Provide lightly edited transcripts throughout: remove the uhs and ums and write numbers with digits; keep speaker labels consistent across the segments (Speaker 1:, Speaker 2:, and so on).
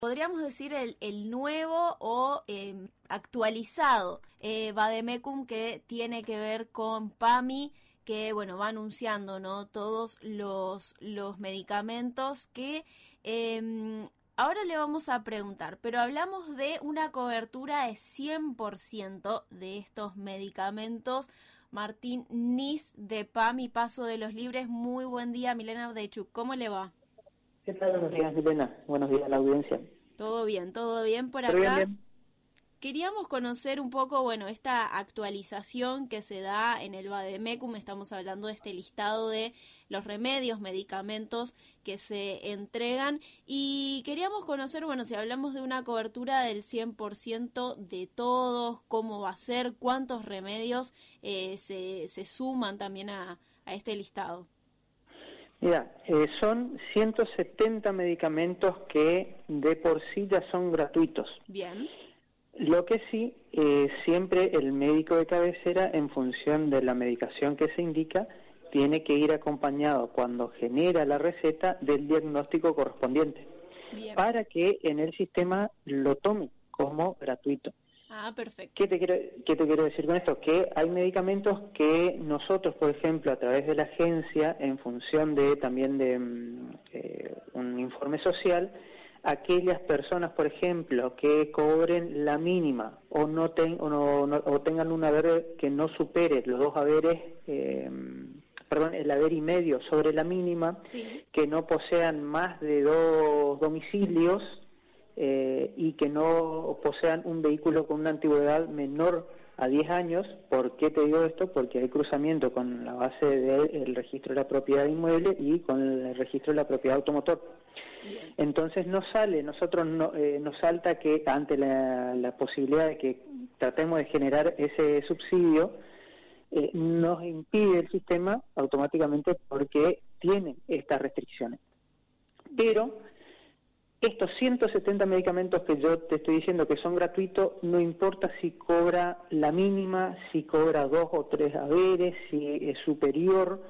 Speaker 1: podríamos decir el nuevo o actualizado Vademecum, que tiene que ver con PAMI, que bueno, va anunciando, ¿no?, todos los medicamentos que ahora le vamos a preguntar, pero hablamos de una cobertura de 100% de estos medicamentos. Martín Nis de PAMI, Paso de los Libres. Muy buen día, Milena Avdechuk, ¿cómo le va?
Speaker 2: ¿Qué tal? Buenos días, Milena. Buenos días a la audiencia.
Speaker 1: Todo bien por acá.
Speaker 2: Bien.
Speaker 1: Queríamos conocer un poco, bueno, esta actualización que se da en el Vademecum. Estamos hablando de este listado de los remedios, medicamentos que se entregan, y queríamos conocer, bueno, si hablamos de una cobertura del 100% de todos, cómo va a ser, cuántos remedios se suman también a este listado.
Speaker 2: Mira, son 170 medicamentos que de por sí ya son gratuitos.
Speaker 1: Bien.
Speaker 2: Lo que sí, siempre el médico de cabecera, en función de la medicación que se indica, tiene que ir acompañado, cuando genera la receta, del diagnóstico correspondiente. Bien. Para que en el sistema lo tome como gratuito.
Speaker 1: Ah, perfecto.
Speaker 2: ¿Qué te quiero decir con esto? Que hay medicamentos que nosotros, por ejemplo, a través de la agencia, en función de también de un informe social, aquellas personas, por ejemplo, que cobren la mínima o tengan un haber que no supere los dos haberes, el haber y medio sobre la mínima, sí, que no posean más de 2 domicilios, y que no posean un vehículo con una antigüedad menor a 10 años. ¿Por qué te digo esto? Porque hay cruzamiento con la base del registro de la propiedad inmueble y con el registro de la propiedad automotor. Bien. Entonces nos salta que ante la posibilidad de que tratemos de generar ese subsidio, nos impide el sistema automáticamente, porque tiene estas restricciones. Pero estos 170 medicamentos que yo te estoy diciendo que son gratuitos, no importa si cobra la mínima, si cobra 2 o 3 haberes, si es superior,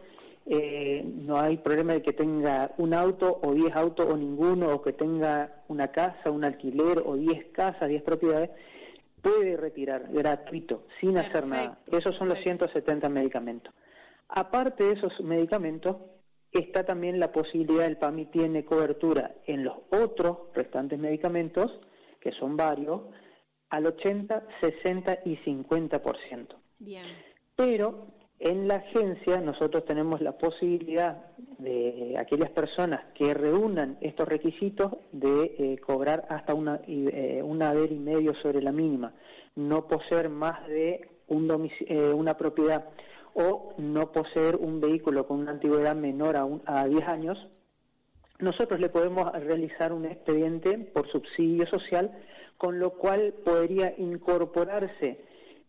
Speaker 2: no hay problema de que tenga un auto o 10 autos o ninguno, o que tenga una casa, un alquiler o 10 casas, 10 propiedades, puede retirar gratuito, sin hacer nada. Esos son los 170 medicamentos. Aparte de esos medicamentos, está también la posibilidad, el PAMI tiene cobertura en los otros restantes medicamentos, que son varios, al 80, 60 y 50%. Bien. Pero en la agencia nosotros tenemos la posibilidad de aquellas personas que reúnan estos requisitos de cobrar hasta un haber y medio sobre la mínima, no poseer más de una propiedad, o no poseer un vehículo con una antigüedad menor a 10 años, nosotros le podemos realizar un expediente por subsidio social, con lo cual podría incorporarse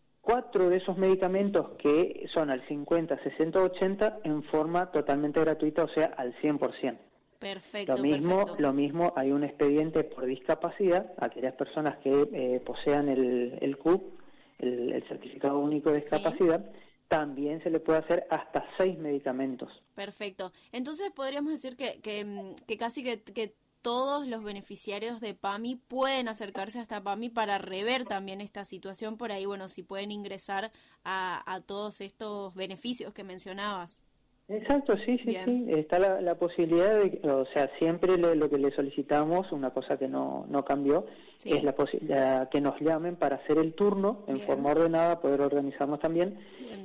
Speaker 2: 4 de esos medicamentos que son al 50, 60, 80 en forma totalmente gratuita, o sea, al 100%.
Speaker 1: Perfecto.
Speaker 2: Lo mismo hay un expediente por discapacidad, aquellas personas que posean el CUP, el Certificado Único de Discapacidad, ¿sí? También se le puede hacer hasta 6 medicamentos.
Speaker 1: Perfecto. Entonces podríamos decir que casi que todos los beneficiarios de PAMI pueden acercarse hasta PAMI para rever también esta situación. Por ahí, bueno, si pueden ingresar a todos estos beneficios que mencionabas.
Speaker 2: Exacto, sí. Está la posibilidad de, o sea, siempre lo que le solicitamos, una cosa que no cambió, sí, es la posibilidad que nos llamen para hacer el turno en forma ordenada, poder organizarnos también,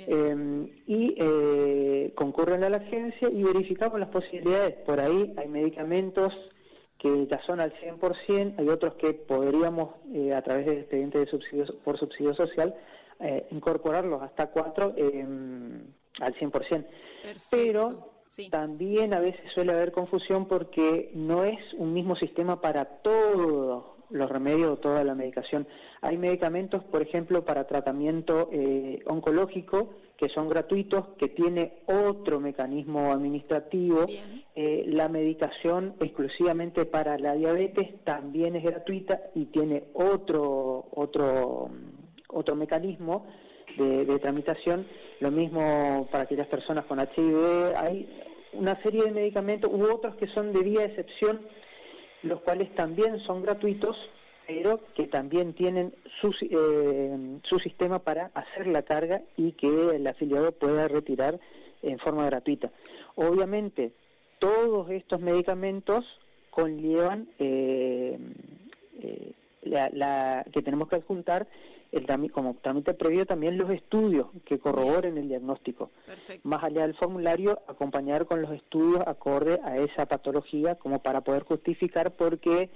Speaker 2: y concurren a la agencia y verificamos las posibilidades. Por ahí hay medicamentos que ya son al 100%, hay otros que podríamos, a través del expediente de por subsidio social, incorporarlos hasta 4 al 100%. Perfecto. Pero sí, también a veces suele haber confusión, porque no es un mismo sistema para todos los remedios o toda la medicación. Hay medicamentos, por ejemplo, para tratamiento oncológico, que son gratuitos, que tiene otro mecanismo administrativo. La medicación exclusivamente para la diabetes también es gratuita y tiene otro mecanismo de tramitación. Lo mismo para aquellas personas con HIV. Hay una serie de medicamentos u otros que son de vía de excepción, los cuales también son gratuitos, pero que también tienen su sistema para hacer la carga y que el afiliado pueda retirar en forma gratuita. Obviamente, todos estos medicamentos conllevan que tenemos que adjuntar como trámite previo también los estudios que corroboren el diagnóstico.
Speaker 1: Perfecto.
Speaker 2: Más allá del formulario, acompañar con los estudios acorde a esa patología como para poder justificar, porque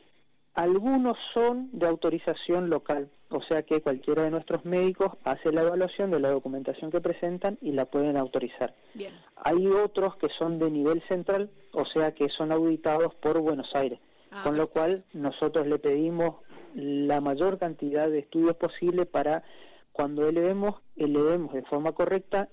Speaker 2: algunos son de autorización local, o sea que cualquiera de nuestros médicos hace la evaluación de la documentación que presentan y la pueden autorizar.
Speaker 1: Bien.
Speaker 2: Hay otros que son de nivel central, o sea que son auditados por Buenos Aires, con lo cual nosotros le pedimos la mayor cantidad de estudios posible para cuando elevemos de forma correcta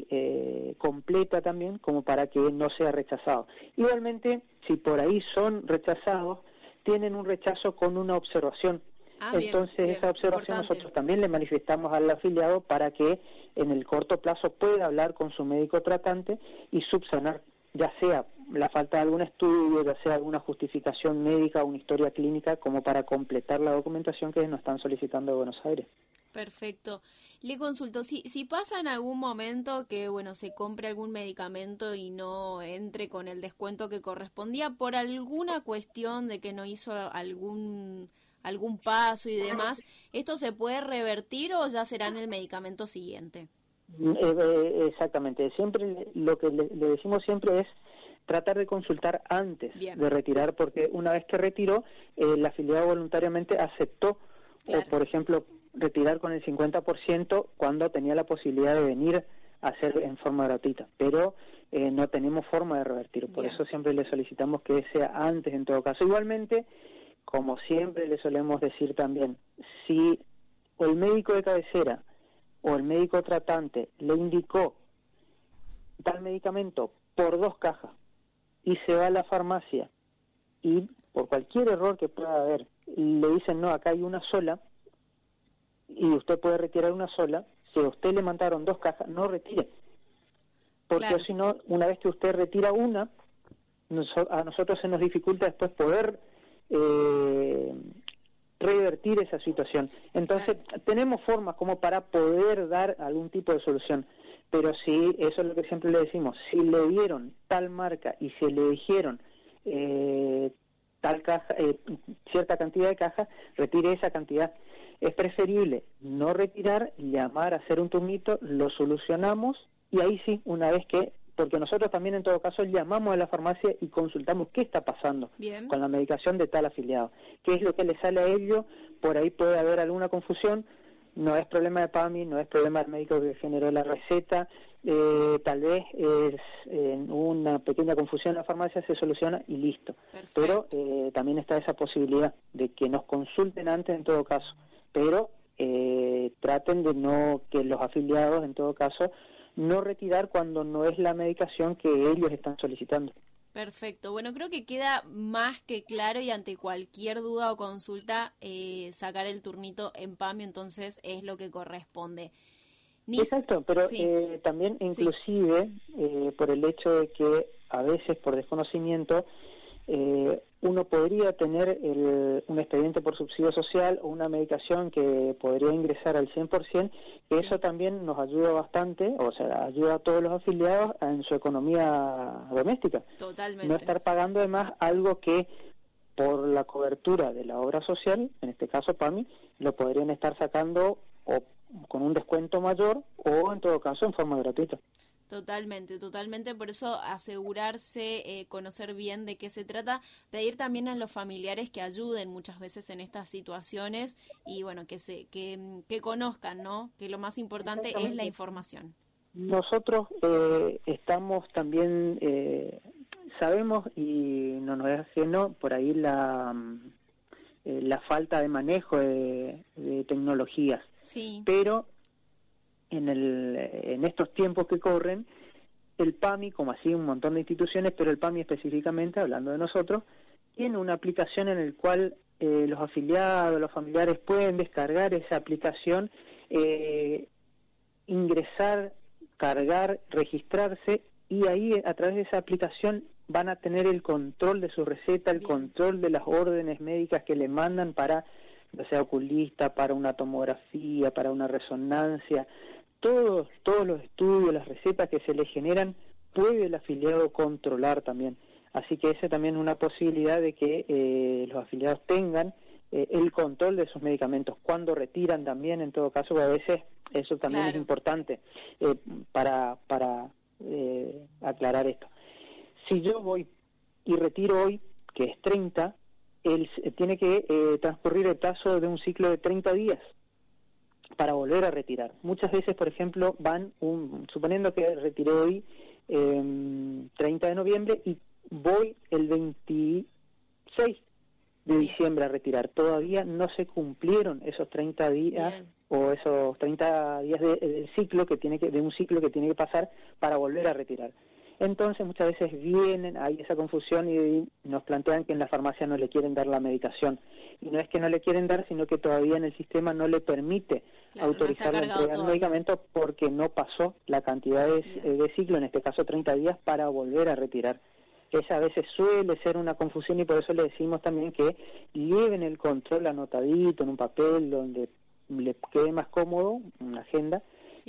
Speaker 2: y completa también, como para que no sea rechazado. Igualmente, si por ahí son rechazados, tienen un rechazo con una observación. Entonces, bien, esa observación importante. Nosotros también le manifestamos al afiliado para que en el corto plazo pueda hablar con su médico tratante y subsanar, ya sea la falta de algún estudio, ya sea alguna justificación médica o una historia clínica, como para completar la documentación que nos están solicitando de Buenos Aires.
Speaker 1: Perfecto. Le consulto, si pasa en algún momento que, bueno, se compre algún medicamento y no entre con el descuento que correspondía por alguna cuestión de que no hizo algún paso y demás, ¿esto se puede revertir o ya será en el medicamento siguiente?
Speaker 2: Exactamente. Siempre lo que le decimos siempre es tratar de consultar antes de retirar, porque una vez que retiró, el afiliado voluntariamente aceptó, claro, o por ejemplo, retirar con el 50% cuando tenía la posibilidad de venir a hacer en forma gratuita, pero no tenemos forma de revertir, por eso siempre le solicitamos que sea antes en todo caso. Igualmente, como siempre le solemos decir también, si el médico de cabecera o el médico tratante le indicó tal medicamento por 2 cajas y se va a la farmacia y por cualquier error que pueda haber le dicen no, acá hay una sola y usted puede retirar una sola, si a usted le mandaron 2 cajas, no retire, porque claro, si no, una vez que usted retira una, a nosotros se nos dificulta después poder revertir esa situación. Entonces, claro, tenemos formas como para poder dar algún tipo de solución, pero sí, eso es lo que siempre le decimos, si le dieron tal marca y si le dijeron tal caja, cierta cantidad de cajas, retire esa cantidad. Es preferible no retirar, llamar, hacer un turnito, lo solucionamos y ahí sí, una vez que, porque nosotros también en todo caso llamamos a la farmacia y consultamos qué está pasando con la medicación de tal afiliado, qué es lo que le sale a ellos, por ahí puede haber alguna confusión, no es problema de PAMI, no es problema del médico que generó la receta, tal vez es una pequeña confusión en la farmacia, se soluciona y listo. Perfecto. Pero también está esa posibilidad de que nos consulten antes en todo caso, pero traten de no, que los afiliados en todo caso, no retirar cuando no es la medicación que ellos están solicitando.
Speaker 1: Perfecto. Bueno, creo que queda más que claro y ante cualquier duda o consulta, sacar el turnito en PAMI, entonces es lo que corresponde.
Speaker 2: Exacto, pero sí, también inclusive por el hecho de que a veces por desconocimiento uno podría tener un expediente por subsidio social o una medicación que podría ingresar al 100%, que eso también nos ayuda bastante, o sea, ayuda a todos los afiliados en su economía doméstica.
Speaker 1: Totalmente.
Speaker 2: No estar pagando además algo que por la cobertura de la obra social, en este caso PAMI, lo podrían estar sacando o con un descuento mayor o en todo caso en forma gratuita.
Speaker 1: Totalmente, totalmente, por eso asegurarse, conocer bien de qué se trata, pedir también a los familiares que ayuden muchas veces en estas situaciones y bueno, que conozcan, ¿no? Que lo más importante es la información. Nosotros
Speaker 2: estamos también, sabemos y no nos es ajeno por ahí la falta de manejo de tecnologías, sí, pero en estos tiempos que corren, el PAMI, como así un montón de instituciones, pero el PAMI específicamente, hablando de nosotros, tiene una aplicación en la cual los afiliados, los familiares pueden descargar esa aplicación, ingresar, cargar, registrarse, y ahí a través de esa aplicación van a tener el control de su receta, el control de las órdenes médicas que le mandan para, ya sea oculista, para una tomografía, para una resonancia, todos los estudios, las recetas que se le generan, puede el afiliado controlar también. Así que esa también es una posibilidad de que los afiliados tengan el control de sus medicamentos, cuando retiran también, en todo caso, a veces eso también es importante para aclarar esto. Si yo voy y retiro hoy, que es 30, tiene que transcurrir el plazo de un ciclo de 30 días para volver a retirar. Muchas veces, por ejemplo, suponiendo que retiré hoy 30 de noviembre y voy el 26 de diciembre a retirar. Todavía no se cumplieron esos 30 días o esos 30 días del ciclo de un ciclo que tiene que pasar para volver a retirar. Entonces muchas veces hay esa confusión y nos plantean que en la farmacia no le quieren dar la medicación. Y no es que no le quieren dar, sino que todavía en el sistema no le permite autorizar la entrega del medicamento porque no pasó la cantidad de ciclo, en este caso 30 días, para volver a retirar. Esa a veces suele ser una confusión y por eso le decimos también que lleven el control anotadito en un papel donde le quede más cómodo, una agenda,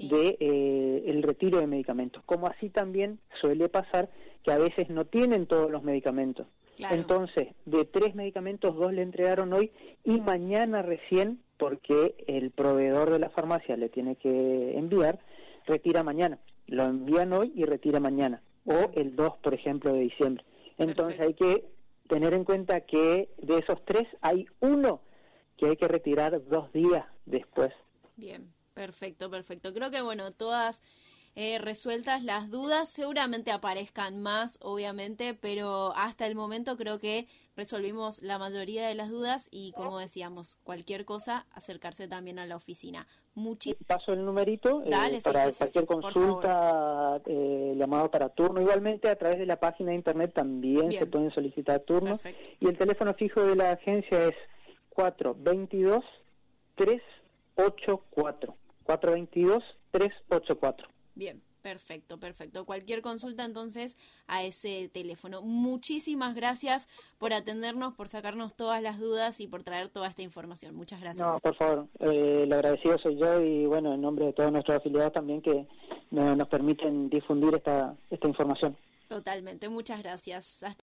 Speaker 2: de el retiro de medicamentos. Como así también suele pasar que a veces no tienen todos los medicamentos. Entonces, de 3 medicamentos, 2 le entregaron hoy y mañana recién, porque el proveedor de la farmacia le tiene que enviar, retira mañana. Lo envían hoy y retira mañana. O el 2, por ejemplo, de diciembre. Entonces hay que tener en cuenta que de esos 3 hay uno que hay que retirar 2 días después.
Speaker 1: Bien, perfecto. Creo que, todas resueltas las dudas, seguramente aparezcan más, obviamente, pero hasta el momento creo que resolvimos la mayoría de las dudas y, como decíamos, cualquier cosa, acercarse también a la oficina.
Speaker 2: Paso el numerito.
Speaker 1: Dale,
Speaker 2: para cualquier consulta, llamado para turno. Igualmente a través de la página de internet también se pueden solicitar turnos. Y el teléfono fijo de la agencia es 422-384. 422-384.
Speaker 1: Bien, perfecto. Cualquier consulta entonces a ese teléfono. Muchísimas gracias por atendernos, por sacarnos todas las dudas y por traer toda esta información. Muchas gracias.
Speaker 2: No, por favor, el agradecido soy yo y en nombre de todos nuestros afiliados también que nos permiten difundir esta información.
Speaker 1: Totalmente, muchas gracias.